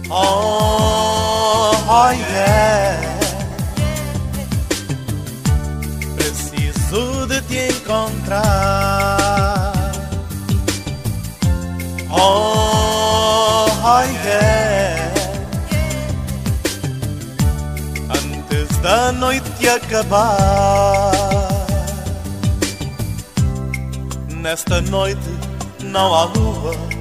Oh, yeah. Preciso de te encontrar. Oh, yeah. Antes da noite acabar. Nesta noite não há lua,